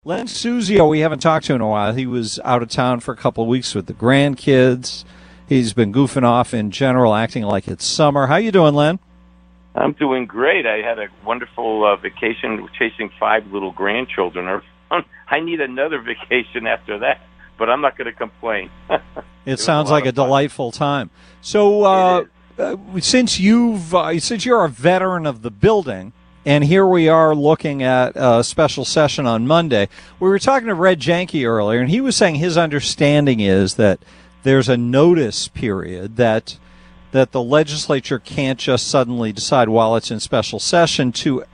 Len Suzio, we haven't talked to in a while. He was out of town for a couple of weeks with the grandkids. He's been goofing off in general, acting like it's summer. How you doing, Len? I'm doing great. I had a wonderful vacation chasing 5 little grandchildren. I need another vacation after that, but I'm not going to complain. It sounds like a delightful time. So since you're a veteran of the building, and here we are looking at a special session on Monday. We were talking to Red Janke earlier, and he was saying his understanding is that there's a notice period that the legislature can't just suddenly decide while it's in special session to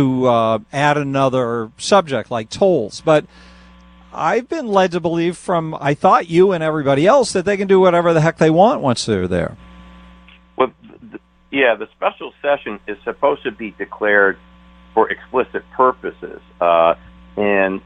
add another subject like tolls. But I've been led to believe from, I thought you and everybody else, that they can do whatever the heck they want once they're there. Well, yeah, the special session is supposed to be declared for explicit purposes. In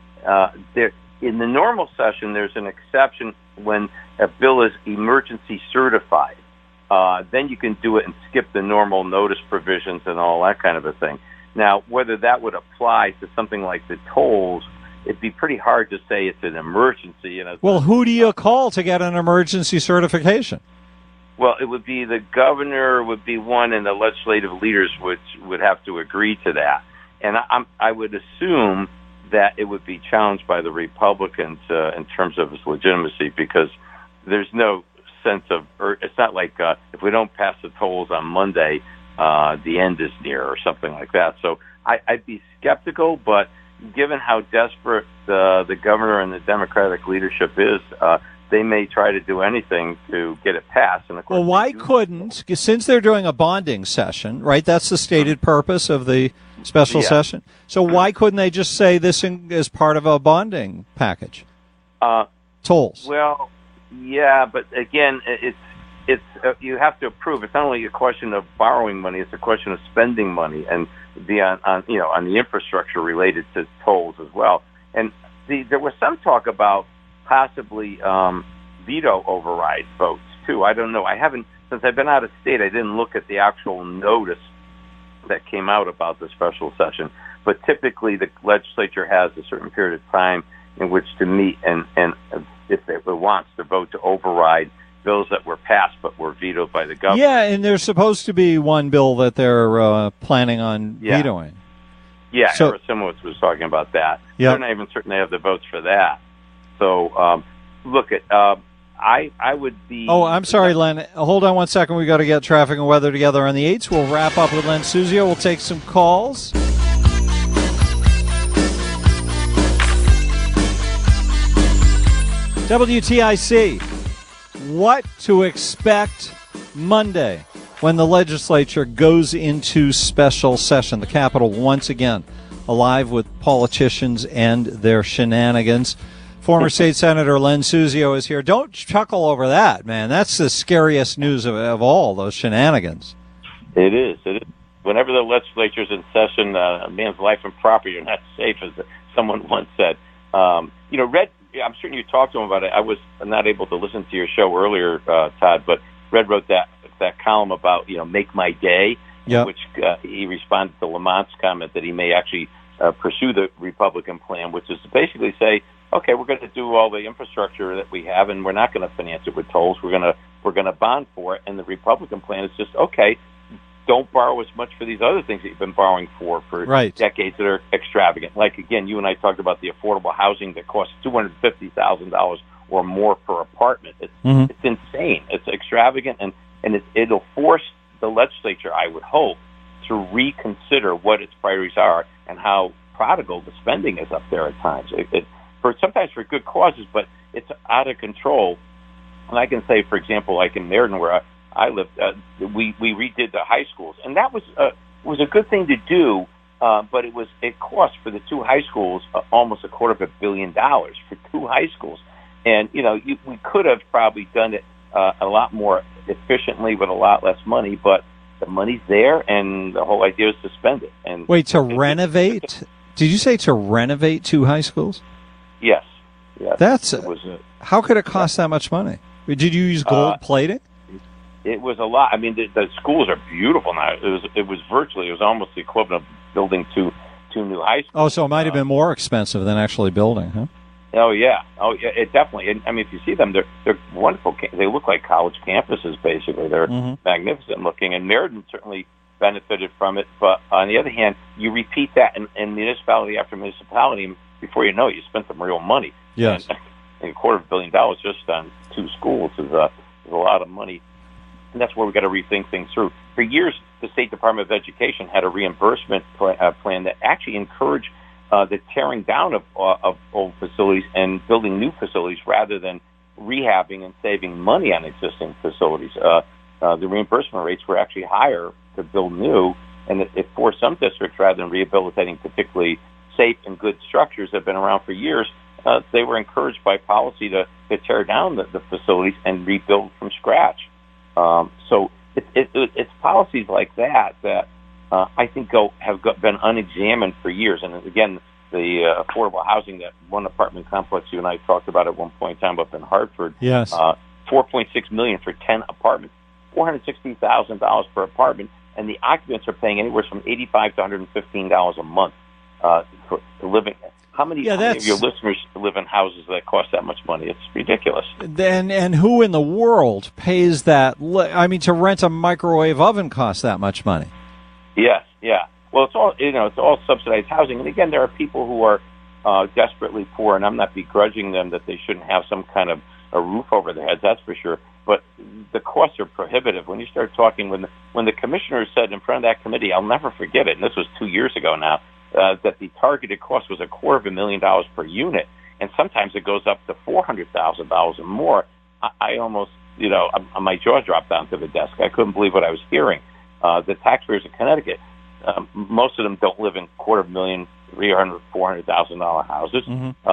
the normal session, there's an exception when a bill is emergency certified. Then you can do it and skip the normal notice provisions and all that kind of a thing. Now, whether that would apply to something like the tolls, it'd be pretty hard to say it's an emergency. Well, who do you call to get an emergency certification? Well, it would be the governor would be one, and the legislative leaders would have to agree to that. And I would assume that it would be challenged by the Republicans in terms of its legitimacy, because there's no sense of, it's not like if we don't pass the tolls on Monday, the end is near or something like that. So I'd be skeptical, but given how desperate the governor and the Democratic leadership is, they may try to do anything to get it passed. And of course, well, why couldn't, since they're doing a bonding session, right? That's the stated purpose of the special session. So why couldn't they just say this is part of a bonding package? Tolls. Well, yeah, but again, it's you have to approve. It's not only a question of borrowing money; it's a question of spending money and on the infrastructure related to tolls as well. And there was some talk about possibly veto override votes too. I don't know. I haven't, since I've been out of state, I didn't look at the actual notice that came out about the special session. But typically the legislature has a certain period of time in which to meet and if it wants to vote to override bills that were passed but were vetoed by the governor. Yeah, and there's supposed to be one bill that they're planning on vetoing. Yeah, so, Simowitz was talking about that. Yep. They're not even certain they have the votes for that. So, look at, I would be... Oh, I'm sorry, Len. Hold on one second. We've got to get traffic and weather together on the 8s. We'll wrap up with Len Suzio. We'll take some calls. WTIC. What to expect Monday when the legislature goes into special session. The Capitol once again alive with politicians and their shenanigans. Former State Senator Len Suzio is here. Don't chuckle over that, man. That's the scariest news of all, those shenanigans. It is. Whenever the legislature's in session, a man's life and property are not safe, as someone once said. Red, I'm certain you talked to him about it. I was not able to listen to your show earlier, Todd, but Red wrote that column about, make my day, in which he responded to Lamont's comment that he may actually pursue the Republican plan, which is to basically say, okay, we're going to do all the infrastructure that we have, and we're not going to finance it with tolls. We're going to bond for it. And the Republican plan is just, okay, don't borrow as much for these other things that you've been borrowing for decades that are extravagant. Like, again, you and I talked about the affordable housing that costs $250,000 or more per apartment. It's insane. It's extravagant, and it'll force the legislature, I would hope, to reconsider what its priorities are and how prodigal the spending is up there at times. Sometimes for good causes, but it's out of control. And I can say, for example, like in Meriden, where I lived, we redid the high schools, and that was a good thing to do. But it cost for the 2 high schools almost $250 million for 2 high schools, and we could have probably done it a lot more efficiently with a lot less money, but the money's there, and the whole idea is to spend it. And wait, to renovate? Did you say to renovate 2 high schools? Yes. How could it cost that much money? Did you use gold plating? It was a lot. I mean, the schools are beautiful now. It was almost the equivalent of building 2 2 new high schools. Oh, so it might have been more expensive than actually building, huh? Oh yeah, it definitely. And, I mean, if you see them, they're wonderful. They look like college campuses, basically. They're magnificent looking, and Meriden certainly benefited from it. But on the other hand, you repeat that in municipality after municipality, before you know it, you spent some real money. Yes, and $250 million just on 2 schools is a lot of money, and that's where we got to rethink things through. For years, the State Department of Education had a reimbursement plan that actually encouraged the tearing down of old facilities and building new facilities rather than rehabbing and saving money on existing facilities. The reimbursement rates were actually higher to build new, and it forced some districts, rather than rehabilitating particularly safe and good structures that have been around for years, they were encouraged by policy to tear down the facilities and rebuild from scratch. So it's policies like that I think have been unexamined for years. And again, the affordable housing, that one apartment complex you and I talked about at one point in time up in Hartford. Yes. $4.6 million for 10 apartments, $460,000 per apartment, and the occupants are paying anywhere from $85 to $115 a month for living. How many of your listeners live in houses that cost that much money? It's ridiculous. And who in the world pays that? I mean, to rent a microwave oven costs that much money. Yes, yeah. Well, it's all subsidized housing, and again, there are people who are desperately poor, and I'm not begrudging them that they shouldn't have some kind of a roof over their heads. That's for sure. But the costs are prohibitive. When you start talking, when the commissioner said in front of that committee, I'll never forget it, and this was 2 years ago now, that the targeted cost was $250,000 per unit, and sometimes it goes up to $400,000 and more. I almost, my jaw dropped onto the desk. I couldn't believe what I was hearing. The taxpayers of Connecticut, most of them don't live in $250,000, $300,000, $400,000 houses,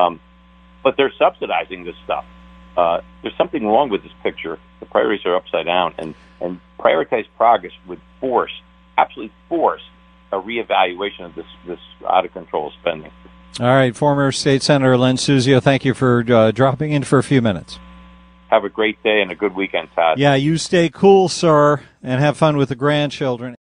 but they're subsidizing this stuff. There's something wrong with this picture. The priorities are upside down, and prioritized progress would absolutely force a reevaluation of this out-of-control spending. All right, former State Senator Len Suzio, thank you for dropping in for a few minutes. Have a great day and a good weekend, Todd. Yeah, you stay cool, sir, and have fun with the grandchildren.